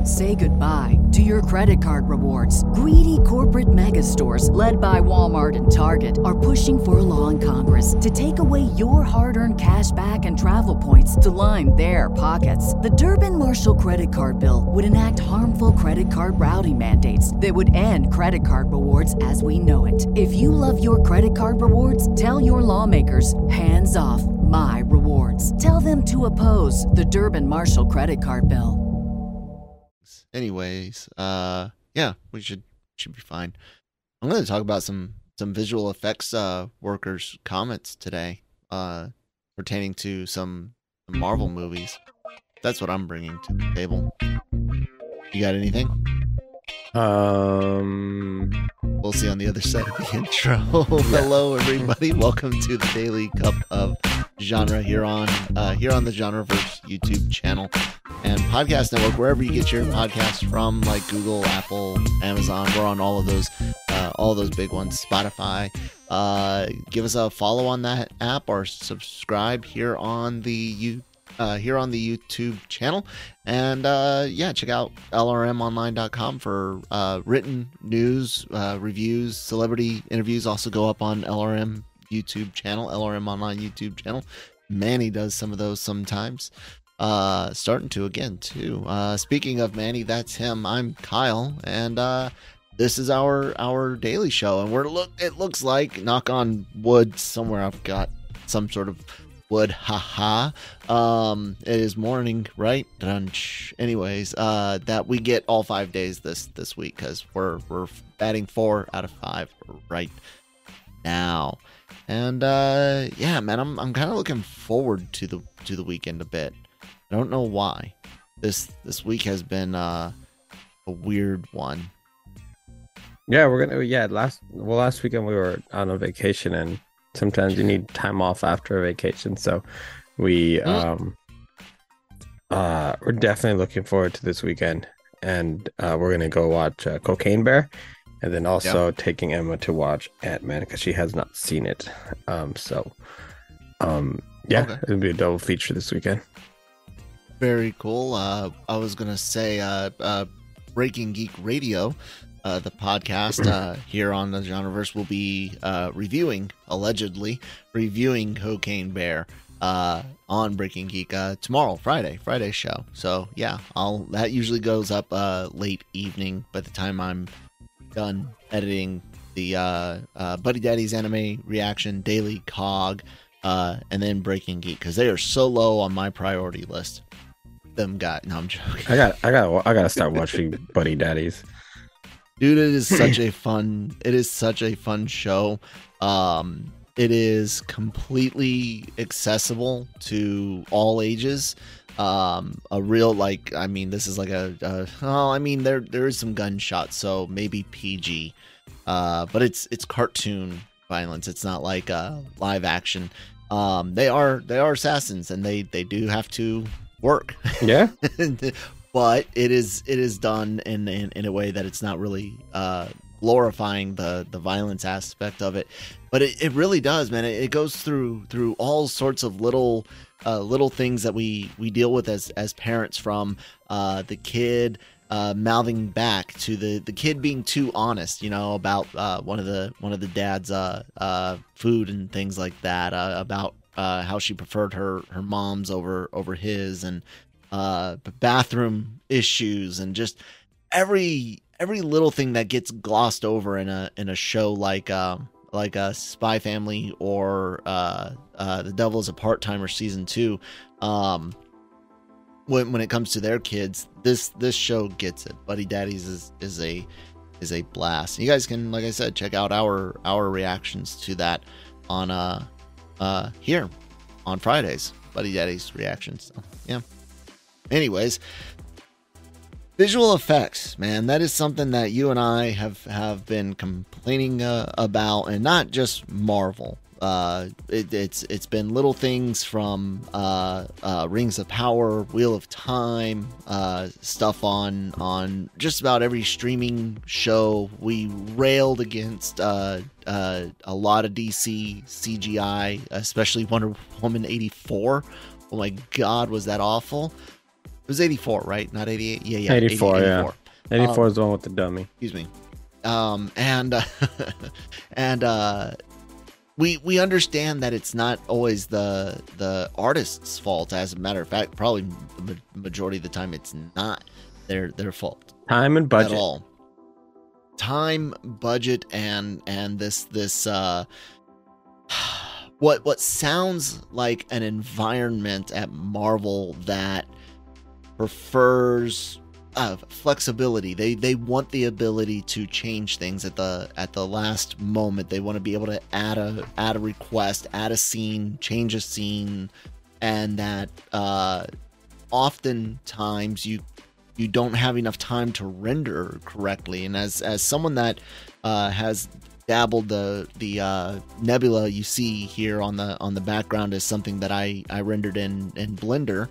Say goodbye to your credit card rewards. Greedy corporate mega stores, led by Walmart and Target, are pushing for a law in Congress to take away your hard-earned cash back and travel points to line their pockets. The Durbin-Marshall credit card bill would enact harmful credit card routing mandates that would end credit card rewards as we know it. If you love your credit card rewards, tell your lawmakers, hands off my rewards. Tell them to oppose the Durbin-Marshall credit card bill. Anyways, yeah, we should be fine. I'm going to talk about some visual effects workers' comments today, pertaining to some Marvel movies. That's what I'm bringing to the table. You got anything? We'll see on the other side of the intro. Hello, everybody. Welcome to the Daily Cup of Genre here on the Genreverse YouTube channel and podcast network, wherever you get your podcasts from, like Google, Apple, Amazon. We're on all of those big ones. Spotify. Give us a follow on that app or subscribe here on the YouTube channel. And check out lrmonline.com for written news, reviews, celebrity interviews. Also go up on LRM YouTube channel, LRM Online YouTube channel. Manny does some of those sometimes. Starting to again too. Speaking of Manny, that's him. I'm Kyle, and this is our daily show. And it looks like, knock on wood, somewhere I've got some sort of wood, haha. It is morning, right? Anyways, that we get all 5 days this week, because we're batting 4 out of 5 right now. And yeah, man, I'm kind of looking forward to the weekend a bit. I don't know why. This week has been a weird one. Yeah, last weekend we were on a vacation, and sometimes you need time off after a vacation. So we're definitely looking forward to this weekend, and we're gonna go watch Cocaine Bear, and then also taking Emma to watch Ant-Man because she has not seen it. Okay. It'll be a double feature this weekend. Very cool. I was gonna say Breaking Geek Radio, the podcast here on the Genreverse, will be allegedly reviewing Cocaine Bear on Breaking Geek tomorrow, Friday show. So yeah, that usually goes up late evening by the time I'm done editing the Buddy Daddy's Anime Reaction, Daily Cog, and then Breaking Geek, because they are so low on my priority list. No, I'm joking. I gotta start watching Buddy Daddies. Dude, it is such a fun show. It is completely accessible to all ages. This is like there is some gunshots, so maybe PG. But it's cartoon violence. It's not like live action. They are assassins, and they do have to work. Yeah. But it is done in a way that it's not really glorifying the violence aspect of it. But it really does, man. It goes through all sorts of little things that we deal with as parents, from the kid mouthing back to the kid being too honest, about one of the dad's food and things like that, about how she preferred her mom's over his, and bathroom issues, and just every little thing that gets glossed over in a show like a Spy Family or The Devil is a Part-Timer season 2. When it comes to their kids, this show gets it. Buddy Daddies is a blast. You guys can, like I said, check out our reactions to that on here on Fridays. Buddy Daddies reactions. So, yeah. Anyways, visual effects, man, that is something that you and I have been complaining about, and not just Marvel. It's been little things from Rings of Power, Wheel of Time, stuff on just about every streaming show. We railed against a lot of DC CGI, especially Wonder Woman 84. Oh my God, was that awful? It was 84, right? Not 88. Yeah, 84. 84. Yeah, 84 is the one with the dummy. Excuse me. We understand that it's not always the artist's fault. As a matter of fact, probably the majority of the time, it's not their fault. Time and budget. At all. Time, budget, and this what sounds like an environment at Marvel that prefers flexibility. They want the ability to change things at the last moment. They want to be able to add a request, add a scene, change a scene, and that oftentimes you don't have enough time to render correctly. And as someone that has dabbled, the nebula you see here on the background is something that I rendered in Blender.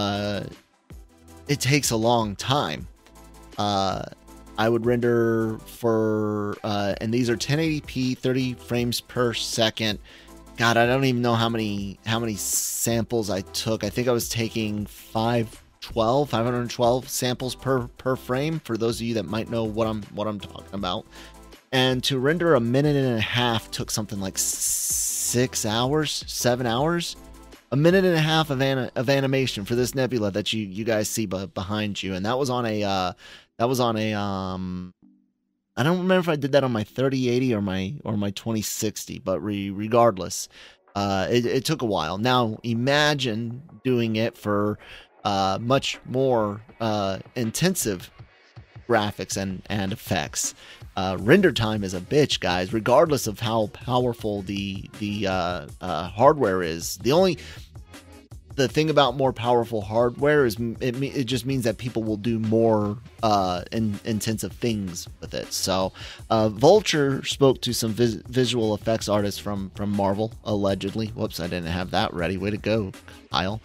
It takes a long time. I would render for and these are 1080p, 30 frames per second. God, I don't even know how many samples I took. I think I was taking 512 samples per frame, for those of you that might know what I'm talking about. And to render a minute and a half took something like 7 hours. A minute and a half of animation for this nebula that you guys see behind you, and that was on a I don't remember if I did that on my 3080 or my 2060, but regardless, it took a while. Now imagine doing it for much more intensive graphics and effects. Render time is a bitch, guys, regardless of how powerful the hardware is. The thing about more powerful hardware is it just means that people will do more intensive things with it. So Vulture spoke to some visual effects artists from Marvel, allegedly. Whoops, I didn't have that ready. Way to go, Kyle.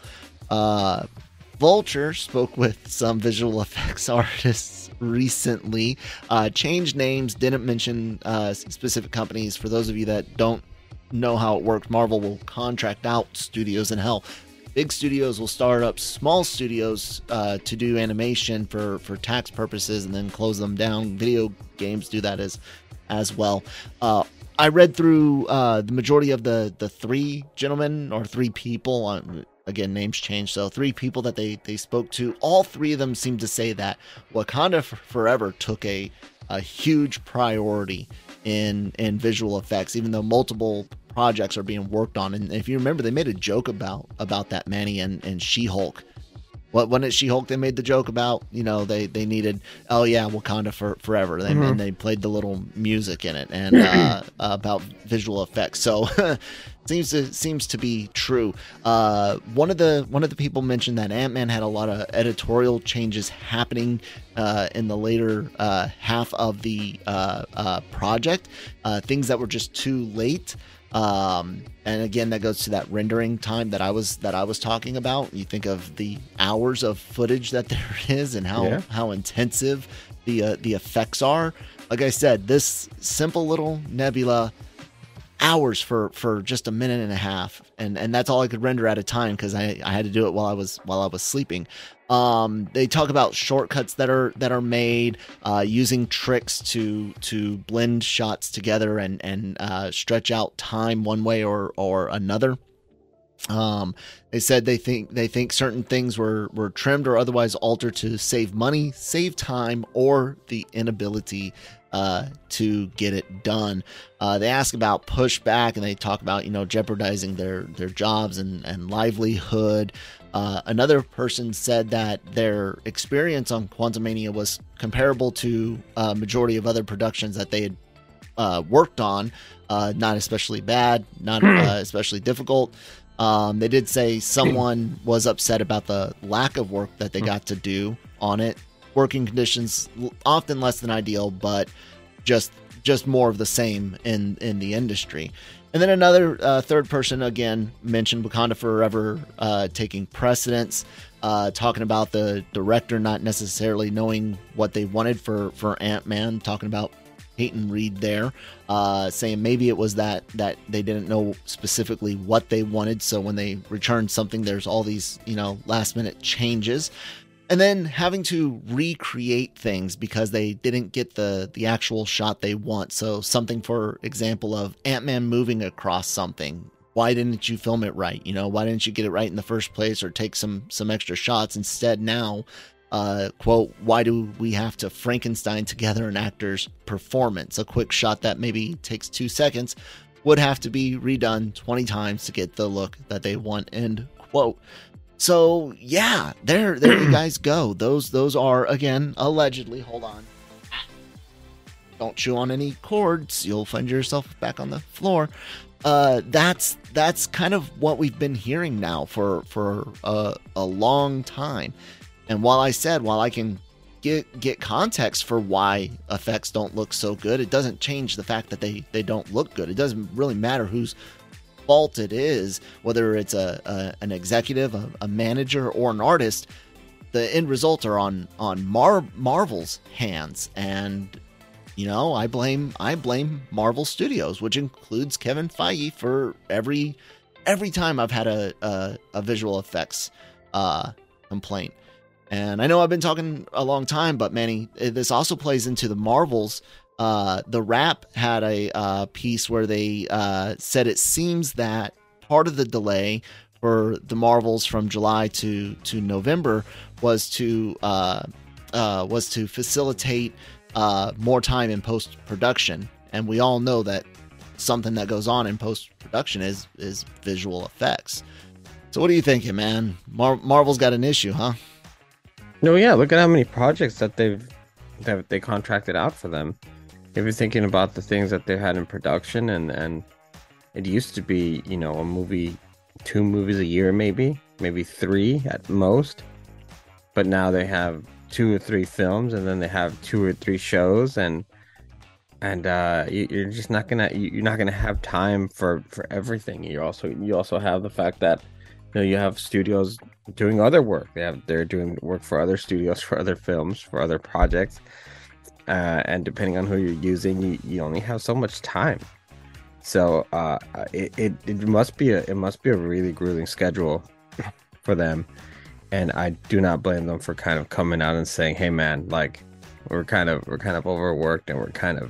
Vulture spoke with some visual effects artists recently, changed names, didn't mention specific companies. For those of you that don't know how it works, Marvel will contract out studios, and hell, big studios will start up small studios to do animation for tax purposes and then close them down. Video games do that as well. I read through the majority of the three gentlemen, or three people, again, names change, so three people that they spoke to. All three of them seemed to say that Wakanda Forever took a huge priority in visual effects, even though multiple projects are being worked on. And if you remember, they made a joke about that, Manny, and She-Hulk. When it's She-Hulk, they made the joke about, they needed, oh yeah, Wakanda Forever. And they played the little music in it and about visual effects. So seems to be true. One of the people mentioned that Ant-Man had a lot of editorial changes happening in the later half of the project, things that were just too late. And again, that goes to that rendering time that I was talking about. You think of the hours of footage that there is and how intensive the effects are. Like I said, this simple little nebula, hours for just a minute and a half, and that's all I could render at a time because I had to do it while I was sleeping. They talk about shortcuts that are made, using tricks to blend shots together and stretch out time one way or another. They said they think certain things were trimmed or otherwise altered to save money, save time, or the inability to get it done. They ask about pushback, and they talk about jeopardizing their jobs and livelihood. Another person said that their experience on Quantumania was comparable to a majority of other productions that they had worked on. Not especially bad, not especially difficult. They did say someone was upset about the lack of work that they got to do on it. Working conditions often less than ideal, but just more of the same in the industry. And then another third person again mentioned Wakanda Forever taking precedence, talking about the director not necessarily knowing what they wanted for Ant-Man, talking about Peyton Reed there, saying maybe it was that they didn't know specifically what they wanted, so when they returned something, there's all these last minute changes. And then having to recreate things because they didn't get the actual shot they want. So something, for example, of Ant-Man moving across something. Why didn't you film it right? Why didn't you get it right in the first place or take some extra shots? Instead now, quote, why do we have to Frankenstein together an actor's performance? A quick shot that maybe takes 2 seconds would have to be redone 20 times to get the look that they want, end quote. So yeah, there you guys go. Those are, again, allegedly. Hold on. Don't chew on any cords. You'll find yourself back on the floor. That's kind of what we've been hearing now for a long time. And while I can get context for why effects don't look so good, it doesn't change the fact that they don't look good. It doesn't really matter whose fault it is, whether it's an executive, a manager, or an artist. The end results are on Marvel's hands, and I blame Marvel Studios, which includes Kevin Feige, for every time I've had a visual effects complaint. And I know I've been talking a long time, but Manny, this also plays into the Marvels. The Wrap had a piece where they said it seems that part of the delay for the Marvels from July to November was to facilitate more time in post-production. And we all know that something that goes on in post-production is visual effects. So what are you thinking, man? Marvel's got an issue, huh? No, yeah. Look at how many projects that they contracted out for them. If you're thinking about the things that they had in production, and it used to be, a movie, 2 movies a year, maybe 3 at most. But now they have 2 or 3 films, and then they have 2 or 3 shows, and you're just not gonna have time for everything. You also have the fact that you have studios doing other work. They're doing work for other studios, for other films, for other projects, and depending on who you're using, you only have so much time. So it must be a really grueling schedule for them, and I do not blame them for kind of coming out and saying, "Hey, man, like we're kind of overworked, and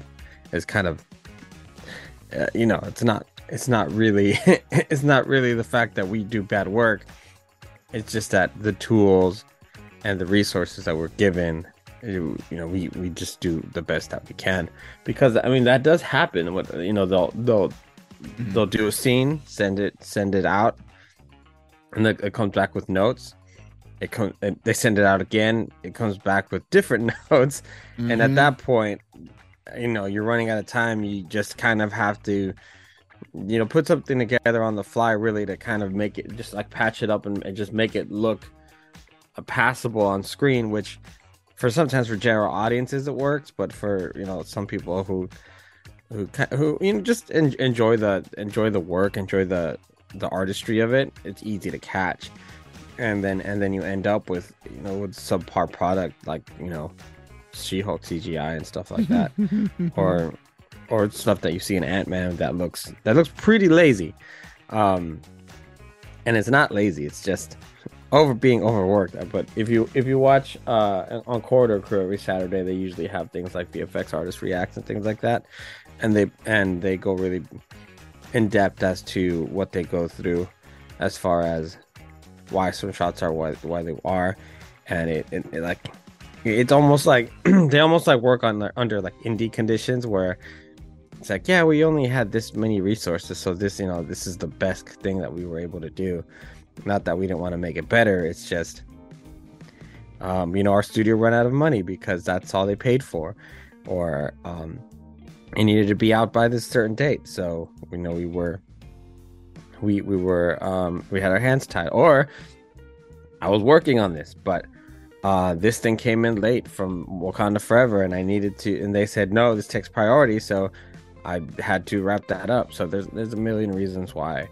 it's not really it's not really the fact that we do bad work. It's just that the tools and the resources that we're given, we just do the best that we can." Because that does happen. They'll do a scene, send it out, and it comes back with notes. They send it out again. It comes back with different notes, and at that point, you're running out of time. You just kind of have to, put something together on the fly, really, to kind of make it, just like patch it up and just make it look passable on screen. Which, sometimes for general audiences it works, but for some people who just enjoy the work, enjoy the artistry of it, it's easy to catch. And then you end up with with subpar product, like She-Hulk CGI and stuff like that, or stuff that you see in Ant-Man that looks pretty lazy, and it's not lazy, it's just being overworked. But if you watch on Corridor Crew every Saturday, they usually have things like VFX artist reacts and things like that, and they go really in depth as to what they go through as far as why some shots are why they are, and it like it's almost like they almost like work under like indie conditions, where it's like, yeah, we only had this many resources, so this is the best thing that we were able to do. Not that we didn't want to make it better, it's just our studio ran out of money because that's all they paid for, or it needed to be out by this certain date, so we had our hands tied. Or I was working on this, but this thing came in late from Wakanda Forever, and I needed to, and they said no, this takes priority, so I had to wrap that up. So there's a million reasons why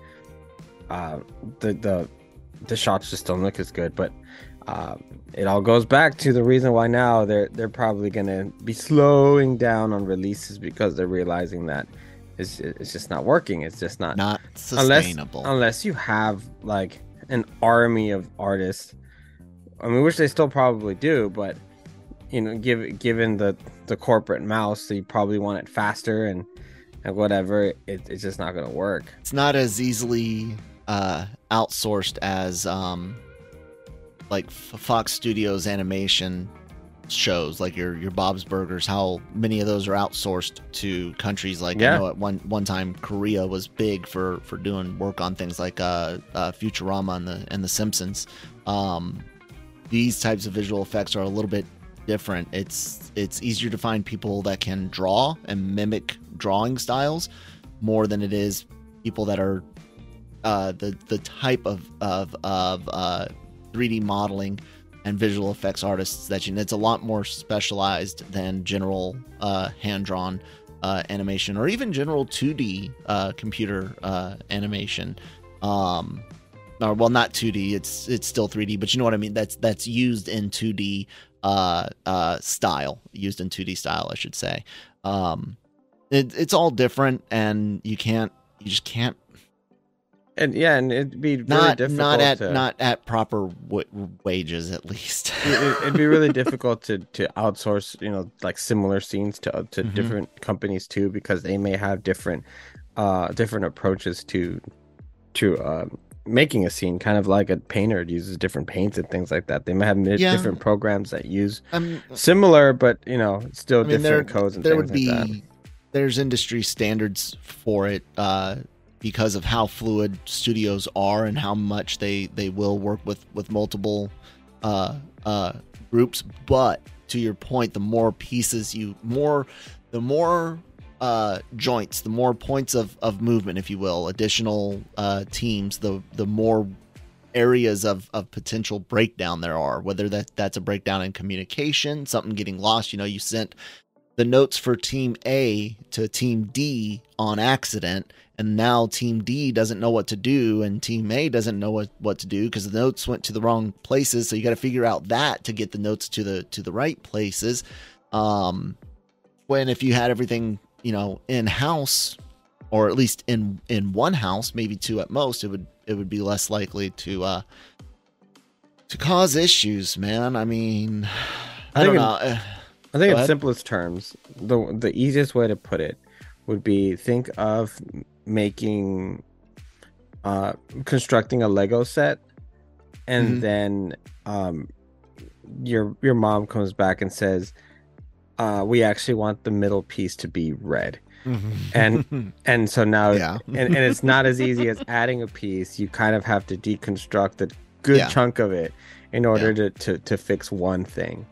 the shots just don't look as good, but it all goes back to the reason why now they're probably gonna be slowing down on releases, because they're realizing that it's just not working. It's just not sustainable unless you have like an army of artists I mean, which they still probably do, but you know, given the corporate mouse, so you probably want it faster and whatever. It's just not going to work. It's not as easily outsourced as like Fox Studios animation shows, like your Bob's Burgers. How many of those are outsourced to countries like, I know at one time Korea was big for doing work on things like Futurama and the Simpsons. These types of visual effects are a little bit different. It's easier to find people that can draw and mimic drawing styles more than it is people that are the type of 3D modeling and visual effects artists that it's a lot more specialized than general hand-drawn animation, or even general 2D computer animation. Or, well, not 2D, it's still 3D, but you know what I mean. That's used in 2D style, I should say. It's all different, and you just can't. And it'd be really difficult not at proper wages, at least. It'd be really difficult to outsource, you know, like similar scenes to different companies too, because they may have different approaches to making a scene. Kind of like a painter uses different paints and things like that. They may have different programs that use similar, but you know, still different codes and things like that. There's industry standards for it. Because of how fluid studios are and how much they will work with multiple groups. But to your point, the more pieces the more joints, the more points of movement, if you will, additional teams, the more areas of potential breakdown there are, whether that's a breakdown in communication, something getting lost. You know, you sent the notes for team A to team D on accident, and now team D doesn't know what to do, and team A doesn't know what to do because the notes went to the wrong places. So you got to figure out that to get the notes to the right places. When if you had everything, you know, in house, or at least in one house, maybe two at most, it would be less likely to cause issues, man. I mean, I don't know. I think in simplest terms, the easiest way to put it would be, think of constructing a Lego set, and then your mom comes back and says, we actually want the middle piece to be red. And so now and it's not as easy as adding a piece. You kind of have to deconstruct a good chunk of it in order to fix one thing.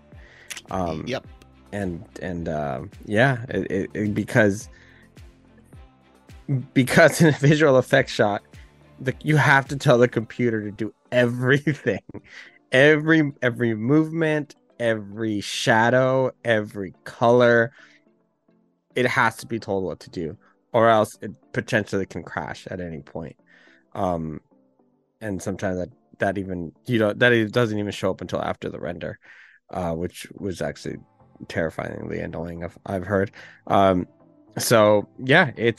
Because in a visual effects shot, you have to tell the computer to do everything, every movement, every shadow, every color. It has to be told what to do, or else it potentially can crash at any point. And sometimes that it doesn't even show up until after the render, which was actually terrifyingly annoying, I've heard. So yeah, it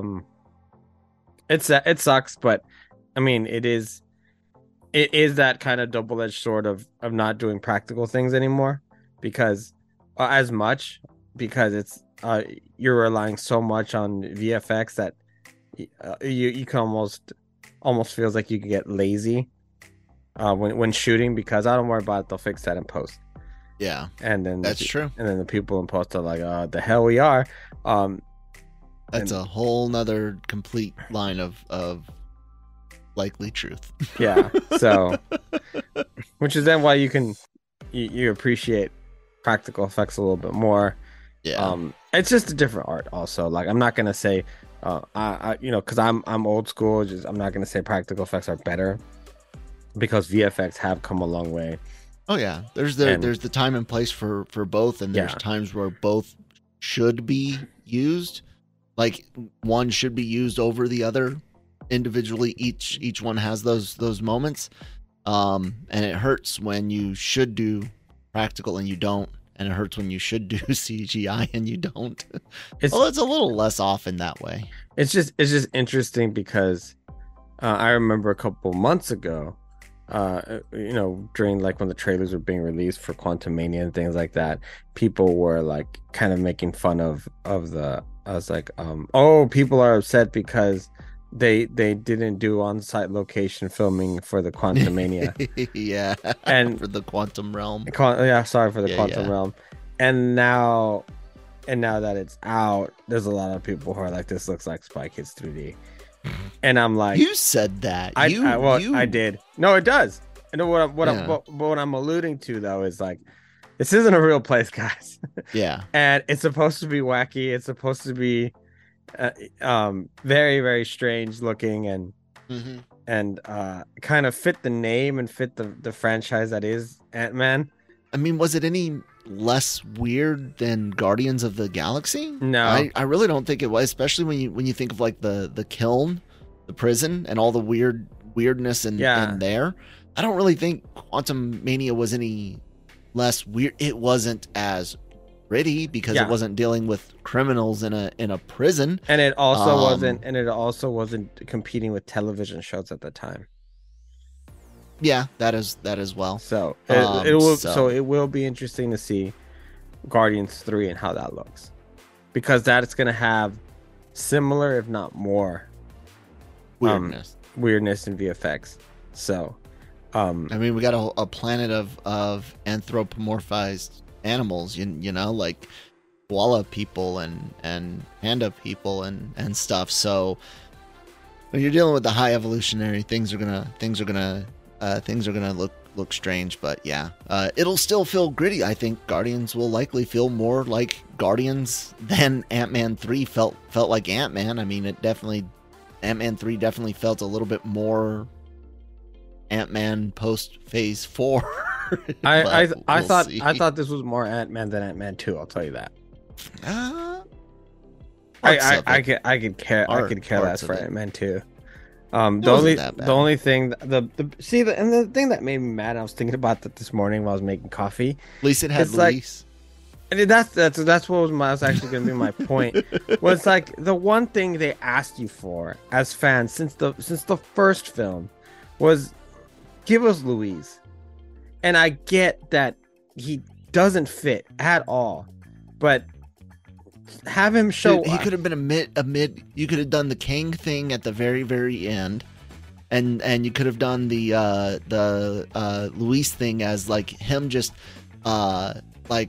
sucks, but I mean, it is that kind of double-edged sword of not doing practical things anymore, because it's you're relying so much on VFX that you can almost feels like you can get lazy when shooting, because I don't worry about it, they'll fix that in post. Yeah, and then that's true. And then the people in post are like, the hell we are. That's a whole nother complete line of likely truth. Yeah. So, which is then why you appreciate practical effects a little bit more. Yeah. It's just a different art. Also, like, I'm not gonna say, because I'm old school. I'm not gonna say practical effects are better, because VFX have come a long way. Oh yeah, there's the time and place for both, and there's times where both should be used. Like, one should be used over the other individually. Each one has those moments, and it hurts when you should do practical and you don't, and it hurts when you should do CGI and you don't. It's a little less often that way. It's just interesting because I remember a couple months ago, during like when the trailers were being released for Quantumania and things like that, people were like kind of making fun of the. I was like, people are upset because they didn't do on-site location filming for the Quantumania. Yeah, and for the Quantum Realm. For the Quantum Realm, and now that it's out, there's a lot of people who are like, this looks like Spy Kids 3D. And I'm like, you said that. I did. No, it does. I know what I'm alluding to though is like, this isn't a real place, guys. Yeah. And it's supposed to be wacky. It's supposed to be very, very strange looking and kind of fit the name and fit the franchise that is Ant-Man. I mean, was it any less weird than Guardians of the Galaxy? No, I really don't think it was, especially when you think of like the kiln, the prison, and all the weirdness in there. I don't really think Quantumania was any less weird. It wasn't as gritty because it wasn't dealing with criminals in a prison, and it also wasn't competing with television shows at the time. Yeah, that as well. So it will be interesting to see Guardians 3 and how that looks, because that's going to have similar, if not more, weirdness in VFX. So, I mean, we got a planet of anthropomorphized animals, you know, like koala people and panda people and stuff. So when you're dealing with the high evolutionary, things are gonna look strange, but yeah, it'll still feel gritty. I think Guardians will likely feel more like Guardians than Ant-Man 3 felt like Ant-Man. I mean, Ant-Man 3 definitely felt a little bit more Ant-Man post Phase 4. I thought this was more Ant-Man than Ant-Man 2. I'll tell you that. I could care less for Ant-Man 2. The only thing the thing that made me mad, I was thinking about that this morning while I was making coffee. At least it had Luis. Like, that's what was actually going to be my point. Was like the one thing they asked you for as fans since the first film was give us Luis. And I get that he doesn't fit at all, but have him show. He could have been a mid. You could have done the Kang thing at the very, very end, and you could have done the Luis thing as like him just have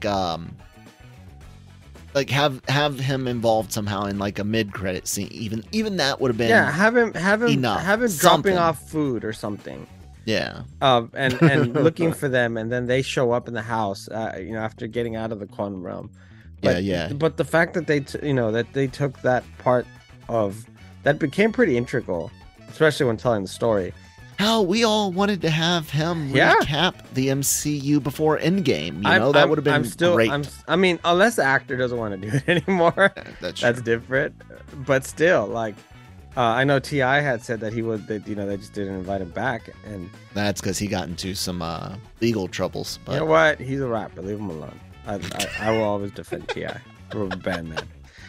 him involved somehow in like a mid credit scene. Even that would have been have him dropping off food or something. Yeah. And looking for them, and then they show up in the house, after getting out of the quantum realm. But, But the fact that they took that part of that became pretty integral, especially when telling the story. Hell, we all wanted to have him recap the MCU before Endgame. That would have been great. I mean, unless the actor doesn't want to do it anymore, that's different. But still, like. I know T.I. had said that they just didn't invite him back, and that's because he got into some legal troubles. But... You know what? He's a rapper. Leave him alone. I will always defend T.I. We're a band man.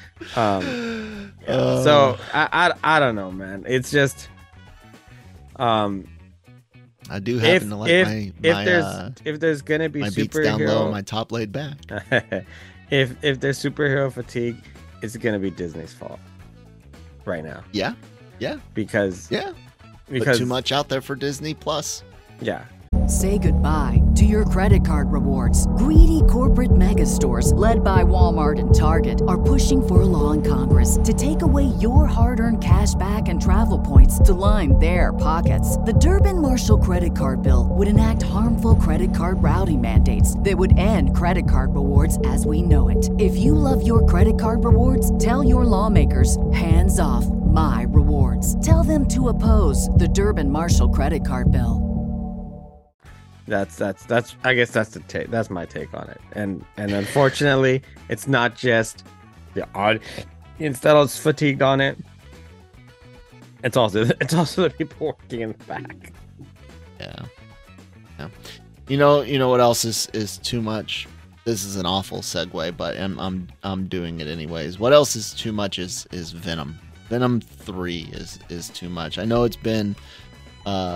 So I don't know, man. It's just I do happen to like if there's gonna be my superhero beats down low, my top laid back. if there's superhero fatigue, it's gonna be Disney's fault. Right now, yeah, because too much out there for Disney Plus. Yeah. Say goodbye to your credit card rewards. Greedy corporate mega stores, led by Walmart and Target, are pushing for a law in Congress to take away your hard-earned cash back and travel points to line their pockets. The Durbin-Marshall credit card bill would enact harmful credit card routing mandates that would end credit card rewards as we know it. If you love your credit card rewards, tell your lawmakers, hands off my rewards. Tell them to oppose the Durbin-Marshall credit card bill. That's I guess that's my take on it. And unfortunately, it's not just the audience that's fatigued on it. It's also the people working in the back. Yeah. You know what else is too much? This is an awful segue, but I'm doing it anyways. What else is too much is Venom. Venom 3 is too much. I know it's been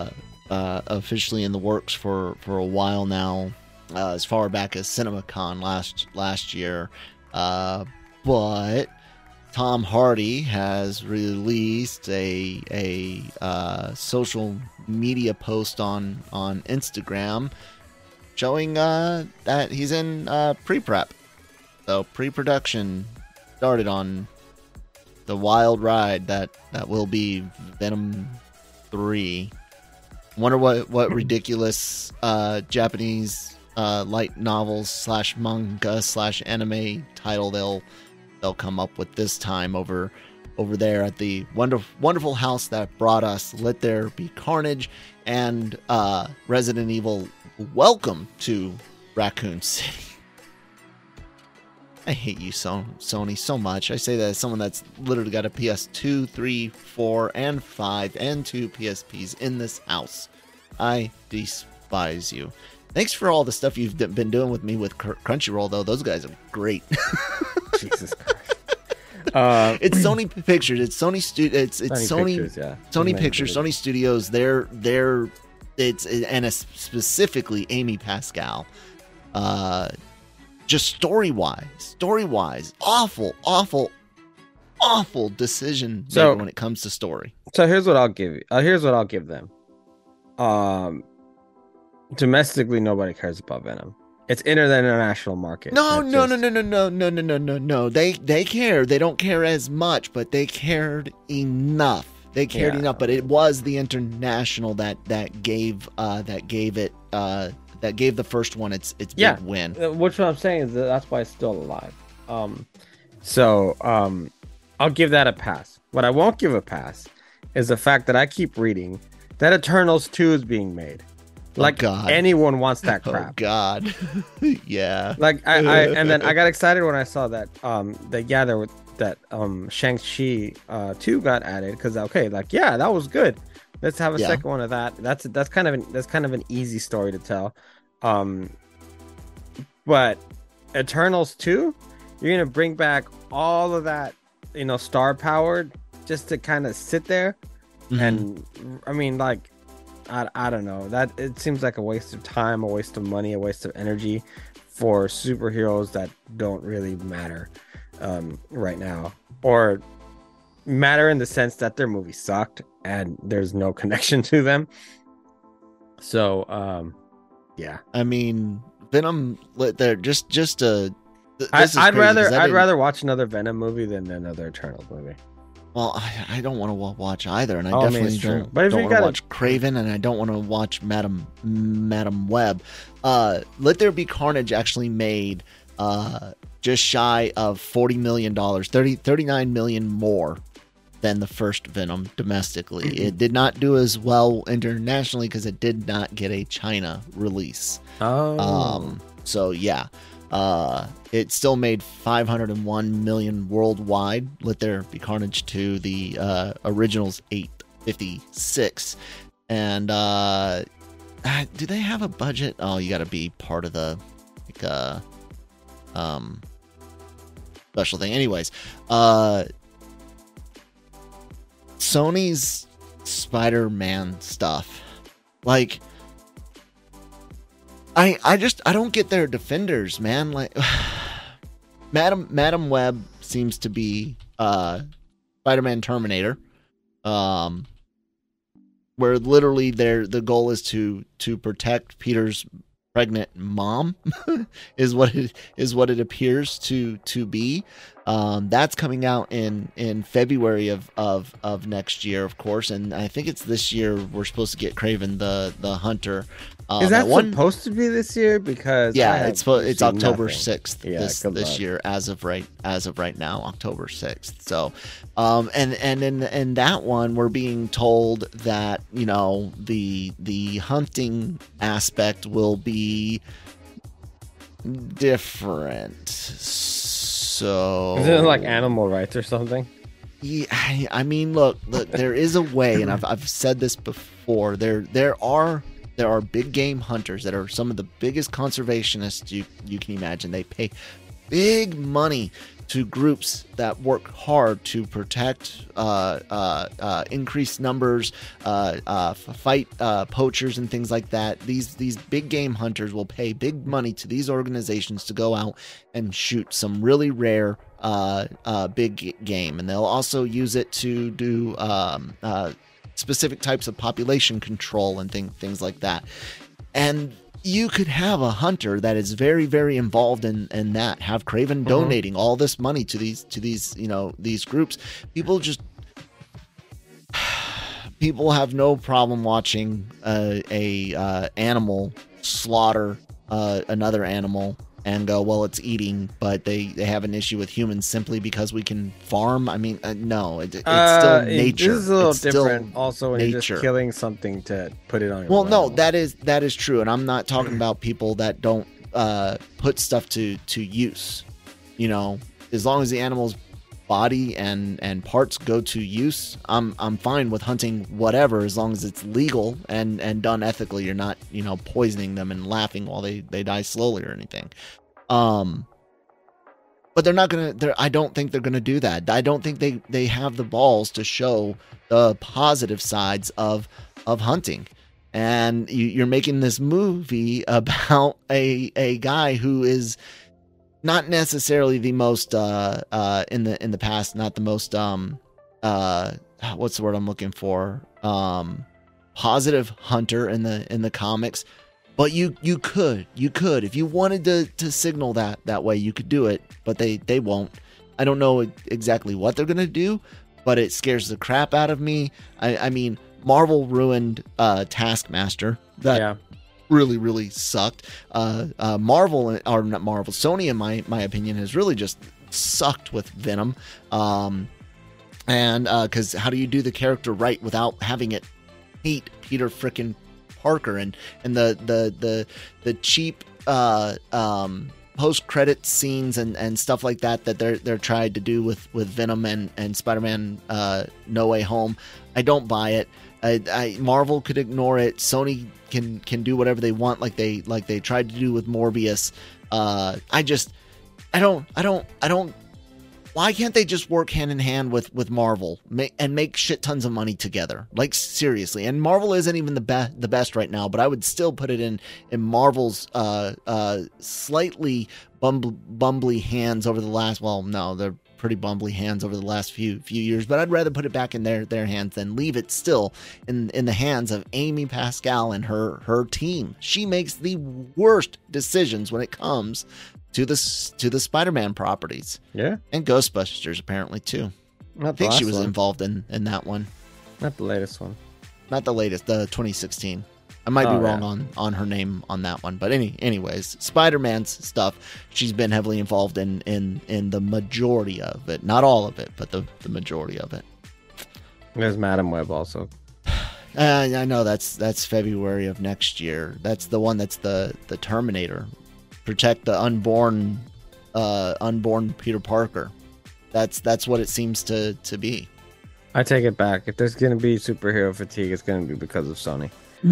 officially in the works for a while now, as far back as CinemaCon last year. But Tom Hardy has released a social media post on Instagram showing that he's in pre-prep. So pre-production started on the wild ride that will be Venom 3. Wonder what ridiculous Japanese light novels / manga / anime title they'll come up with this time over there at the wonderful house that brought us Let There Be Carnage and Resident Evil Welcome to Raccoon City. I hate you, Sony, so much. I say that as someone that's literally got a PS2, 3, 4, and 5, and 2 PSPs in this house. I despise you. Thanks for all the stuff you've been doing with me with Crunchyroll, though. Those guys are great. Jesus Christ. It's Sony Pictures. It's Sony It's Sony Pictures, yeah. Sony Pictures, Sony Studios. And specifically Amy Pascal. Just story-wise, awful decision maker when it comes to story. So here's what I'll give you. Here's what I'll give them. Domestically, nobody cares about Venom. It's in the international market. No. They care. They don't care as much, but they cared enough. They cared enough, but it was the international that gave the first one its big win. Which what I'm saying is that's why it's still alive. I'll give that a pass. What I won't give a pass is the fact that I keep reading that Eternals 2 is being made. Like, anyone wants that crap. Oh God. Yeah. Like and then I got excited when I saw that Shang-Chi 2 got added, because that was good. Let's have a second one of that. That's kind of an easy story to tell. But Eternals 2, you're gonna bring back all of that, star powered, just to kind of sit there. Mm-hmm. And I mean, like, I don't know, that it seems like a waste of time, a waste of money, a waste of energy for superheroes that don't really matter right now, or matter in the sense that their movie sucked and there's no connection to them. So yeah, I mean, Venom, they're just I'd rather watch another Venom movie than another Eternals movie. Well, I don't want to watch either, and I definitely don't want to watch Craven, and I don't want to watch Madam Web. Let There Be Carnage actually made just shy of $40 million, 39 million more than the first Venom domestically. Mm-hmm. It did not do as well internationally because it did not get a China release. So yeah. It still made 501 million worldwide. Let There Be Carnage 2, the original's 856. And do they have a budget? Oh, you got to be part of the special thing. Anyways, Sony's Spider-Man stuff, like, I don't get their defenders, man. Like, Madam Web seems to be Spider-Man Terminator, where literally the goal is to protect Peter's pregnant mom, is what it appears to be. That's coming out in February of next year, of course, and I think it's this year we're supposed to get Kraven the Hunter. Is that supposed to be this year? Because it's October 6th this year, as of right now, October 6th. So, and in that one, we're being told that the hunting aspect will be different. So, is it like animal rights or something? Yeah, I mean, look, there is a way, and I've said this before. There are big game hunters that are some of the biggest conservationists you can imagine. They pay big money groups that work hard to protect, increase numbers, fight poachers and things like that. These big game hunters will pay big money to these organizations to go out and shoot some really rare big game, and they'll also use it to do specific types of population control and things like that. And you could have a hunter that is very, very involved in that. Have Craven donating all this money to these these groups. People have no problem watching a animal slaughter another animal and go, well, it's eating, but they have an issue with humans simply because we can farm. I mean, no, it's still nature. This is a little different. Also, when you're just killing something to put it on your no, that is true, and I'm not talking about people that don't put stuff to use. As long as the animal's body and parts go to use, I'm fine with hunting whatever, as long as it's legal and done ethically. You're not poisoning them and laughing while they die slowly or anything. But they're not gonna. I don't think they're gonna do that. I don't think they have the balls to show the positive sides of hunting. And you're making this movie about a guy who is not necessarily the most in the past, not the most what's the word I'm looking for, positive hunter in the comics, but you could if you wanted to signal that way, you could do it, but they won't. I don't know exactly what they're gonna do, but it scares the crap out of me. I mean, Marvel ruined Taskmaster. That really, really sucked. Marvel, or not Marvel, Sony, in my opinion, has really just sucked with Venom. And because how do you do the character right without having it hate Peter frickin' Parker and the cheap post-credit scenes and stuff like that they're trying to do with Venom and Spider-Man No Way Home. I don't buy it. Marvel could ignore it. Sony can do whatever they want, like they tried to do with Morbius. I don't. Why can't they just work hand in hand with Marvel and make shit tons of money together? Like, seriously. And Marvel isn't even the best right now, but I would still put it in Marvel's slightly bumbly hands over the last. Well, no, they're pretty bumbly hands over the last few years, but I'd rather put it back in their hands than leave it still in the hands of Amy Pascal and her team. She makes the worst decisions when it comes to the Spider-Man properties. Yeah. And Ghostbusters apparently too. I think she was involved in that one. Not the latest one. Not the latest, the 2016. I might be wrong on her name on that one. But anyways, Spider-Man's stuff, she's been heavily involved in the majority of it. Not all of it, but the majority of it. There's Madam Web also. I know that's February of next year. That's the one that's the Terminator. Protect the unborn Peter Parker. That's what it seems to be. I take it back. If there's going to be superhero fatigue, it's going to be because of Sony.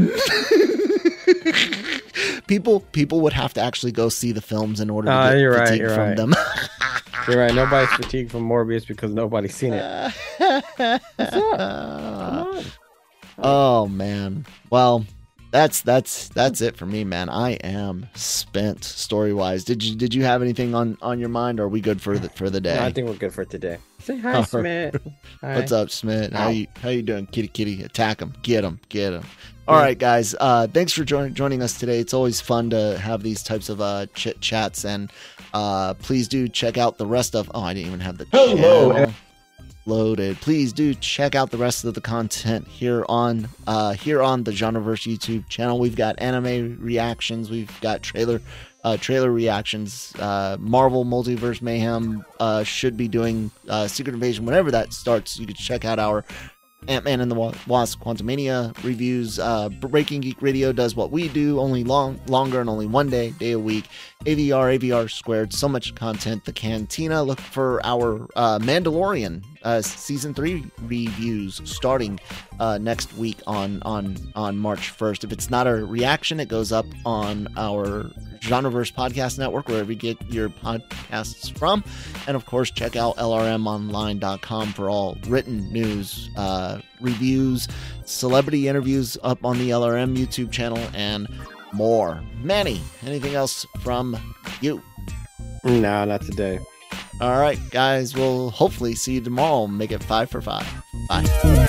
People would have to actually go see the films in order to get fatigue from them. You're right. Nobody's fatigued from Morbius because nobody's seen it. What's up? Come on. Oh man. Well, that's it for me, man. I am spent story wise. Did you have anything on your mind? Or are we good for the day? No, I think we're good for today. Say hi, Smith. Hi. What's up, Smith? How you doing, kitty? Attack him. Get him. All right, guys. Thanks for joining us today. It's always fun to have these types of chit chats, and please do check out the rest of. Oh, I didn't even have the channel loaded. Please do check out the rest of the content here on the Genreverse YouTube channel. We've got anime reactions. We've got trailer reactions. Marvel Multiverse Mayhem should be doing Secret Invasion whenever that starts. You can check out our Ant-Man and the Wasp Quantumania reviews. Breaking Geek Radio does what we do, only longer and only one day a week. AVR squared, so much content. The Cantina, look for our Mandalorian season 3 reviews starting next week on March 1st. If it's not a reaction, it goes up on our Genreverse Podcast Network, wherever you get your podcasts from. And of course, check out lrmonline.com for all written news, reviews, celebrity interviews up on the LRM YouTube channel, and more. Manny, anything else from you? No, not today. All right, guys, we'll hopefully see you tomorrow. Make it 5 for 5. Bye.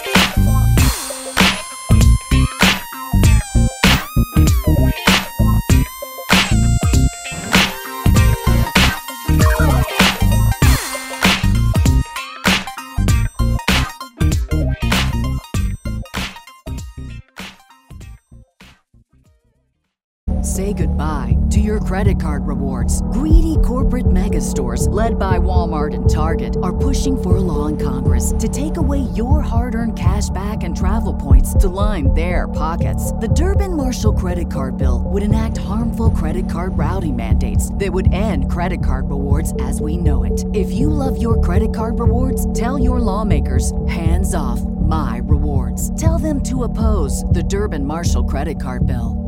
Say goodbye to your credit card rewards. Greedy corporate mega stores, led by Walmart and Target, are pushing for a law in Congress to take away your hard-earned cash back and travel points to line their pockets. The Durbin-Marshall credit card bill would enact harmful credit card routing mandates that would end credit card rewards as we know it. If you love your credit card rewards, tell your lawmakers, hands off my rewards. Tell them to oppose the Durbin-Marshall credit card bill.